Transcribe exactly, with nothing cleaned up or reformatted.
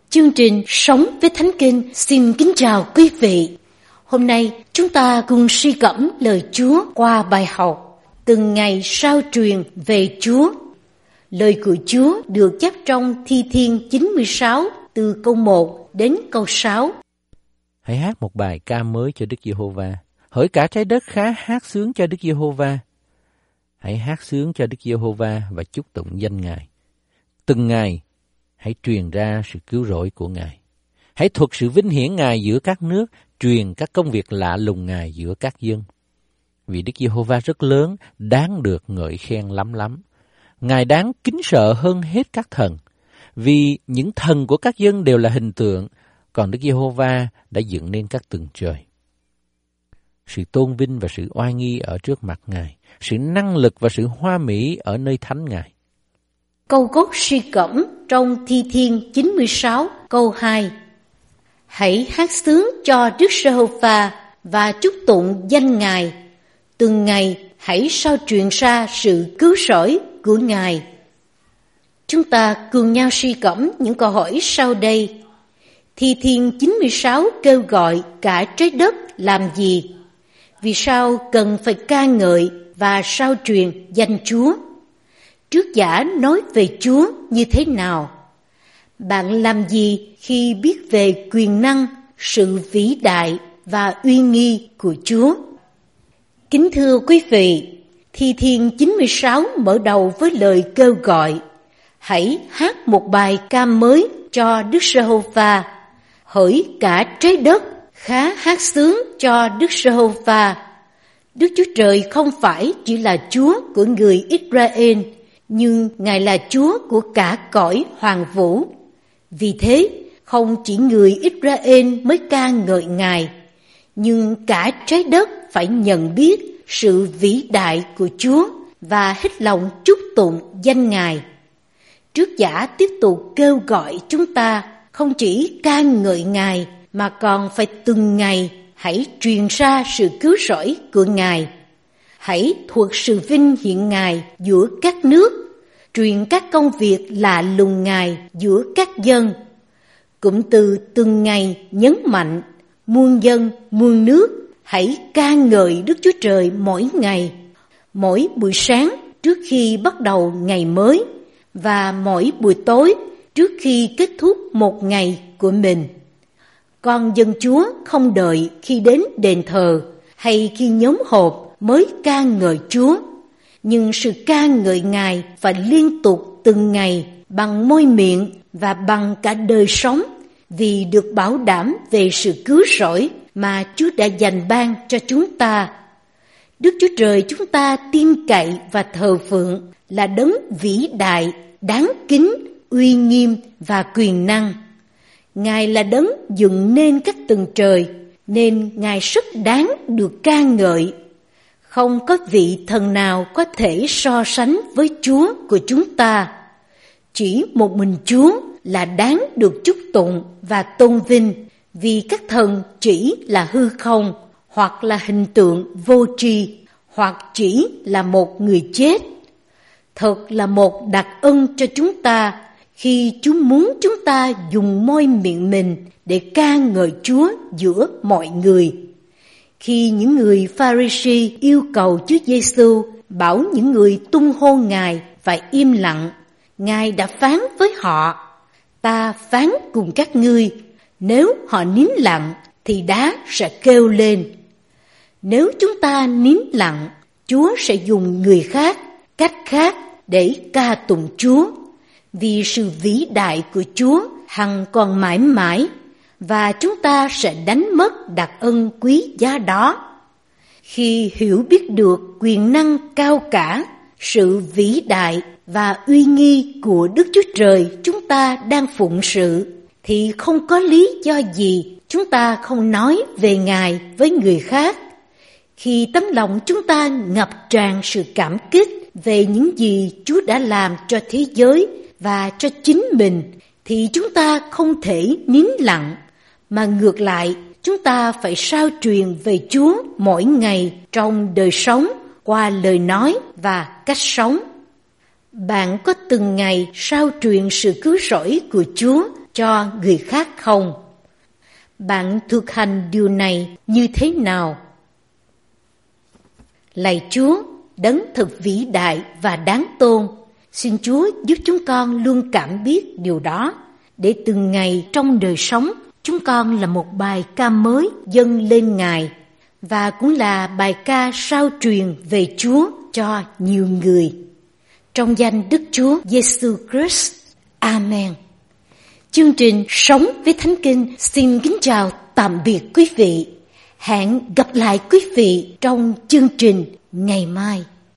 Chương trình Sống với Thánh Kinh xin kính chào quý vị. Hôm nay chúng ta cùng suy gẫm lời Chúa qua bài học Từng ngày sao truyền về Chúa. Lời của Chúa được chép trong Thi Thiên chín mươi sáu từ câu một đến câu sáu. Hãy hát một bài ca mới cho Đức Giê-hô-va. Hỡi cả trái đất khá hát sướng cho Đức Giê-hô-va. Hãy hát sướng cho Đức Giê-hô-va và chúc tụng danh Ngài. Từng ngày hãy truyền ra sự cứu rỗi của Ngài. Hãy thuật sự vinh hiển Ngài giữa các nước, truyền các công việc lạ lùng Ngài giữa các dân. Vì Đức Giê-hô-va rất lớn, đáng được ngợi khen lắm lắm. Ngài đáng kính sợ hơn hết các thần, vì những thần của các dân đều là hình tượng, còn Đức Giê-hô-va đã dựng nên các tầng trời. Sự tôn vinh và sự oai nghi ở trước mặt Ngài, sự năng lực và sự hoa mỹ ở nơi thánh Ngài. Câu gốc suy gẫm trong Thi Thiên chín mươi sáu câu hai. Hãy hát sướng cho Đức Giê-hô-va và chúc tụng danh Ngài. Từng ngày hãy sao truyền ra sự cứu rỗi của Ngài. Chúng ta cùng nhau suy gẫm những câu hỏi sau đây. Thi Thiên chín mươi sáu kêu gọi cả trái đất làm gì? Vì sao cần phải ca ngợi và sao truyền danh Chúa? Trước giả nói về Chúa như thế nào? Bạn làm gì khi biết về quyền năng, sự vĩ đại và uy nghi của Chúa? Kính thưa quý vị, Thi Thiên chín mươi sáu mở đầu với lời kêu gọi: hãy hát một bài ca mới cho Đức Giê-hô-va. Hỡi cả trái đất khá hát sướng cho Đức Giê-hô-va. Đức Chúa Trời không phải chỉ là Chúa của người Israel, nhưng Ngài là Chúa của cả cõi hoàng vũ. Vì thế, không chỉ người Israel mới ca ngợi Ngài, nhưng cả trái đất phải nhận biết sự vĩ đại của Chúa và hết lòng chúc tụng danh Ngài. Trước giả tiếp tục kêu gọi chúng ta không chỉ ca ngợi Ngài, mà còn phải từng ngày hãy truyền ra sự cứu rỗi của Ngài. Hãy thuật sự vinh hiển Ngài giữa các nước, truyền các công việc lạ lùng Ngài giữa các dân. Cụm từ từng ngày nhấn mạnh, muôn dân, muôn nước, hãy ca ngợi Đức Chúa Trời mỗi ngày, mỗi buổi sáng trước khi bắt đầu ngày mới, và mỗi buổi tối trước khi kết thúc một ngày của mình. Con dân Chúa không đợi khi đến đền thờ hay khi nhóm họp mới ca ngợi Chúa, nhưng sự ca ngợi Ngài phải liên tục từng ngày bằng môi miệng và bằng cả đời sống, vì được bảo đảm về sự cứu rỗi mà Chúa đã dành ban cho chúng ta. Đức Chúa Trời chúng ta tin cậy và thờ phượng là đấng vĩ đại, đáng kính, uy nghiêm và quyền năng. Ngài là đấng dựng nên các tầng trời, nên Ngài rất đáng được ca ngợi. Không có vị thần nào có thể so sánh với Chúa của chúng ta. Chỉ một mình Chúa là đáng được chúc tụng và tôn vinh, vì các thần chỉ là hư không, hoặc là hình tượng vô tri, hoặc chỉ là một người chết. Thật là một đặc ân cho chúng ta khi Chúa muốn chúng ta dùng môi miệng mình để ca ngợi Chúa giữa mọi người. Khi những người Pha-ri-si yêu cầu Chúa Giê-xu bảo những người tung hô Ngài phải im lặng, Ngài đã phán với họ: ta phán cùng các ngươi, nếu họ nín lặng thì đá sẽ kêu lên. Nếu chúng ta nín lặng, Chúa sẽ dùng người khác, cách khác để ca tụng Chúa, vì sự vĩ đại của Chúa hằng còn mãi mãi, và chúng ta sẽ đánh mất đặc ân quý giá đó. Khi hiểu biết được quyền năng cao cả, sự vĩ đại và uy nghi của Đức Chúa Trời chúng ta đang phụng sự, thì không có lý do gì chúng ta không nói về Ngài với người khác. Khi tấm lòng chúng ta ngập tràn sự cảm kích về những gì Chúa đã làm cho thế giới và cho chính mình, thì chúng ta không thể nín lặng, mà ngược lại chúng ta phải sao truyền về Chúa mỗi ngày trong đời sống qua lời nói và cách sống. Bạn có từng ngày sao truyền sự cứu rỗi của Chúa cho người khác không? Bạn thực hành điều này như thế nào? Lạy Chúa, đấng thật vĩ đại và đáng tôn, xin Chúa giúp chúng con luôn cảm biết điều đó, để từng ngày trong đời sống chúng con là một bài ca mới dâng lên Ngài, và cũng là bài ca rao truyền về Chúa cho nhiều người. Trong danh Đức Chúa Giêsu Christ. Amen. Chương trình Sống với Thánh Kinh xin kính chào tạm biệt quý vị. Hẹn gặp lại quý vị trong chương trình ngày mai.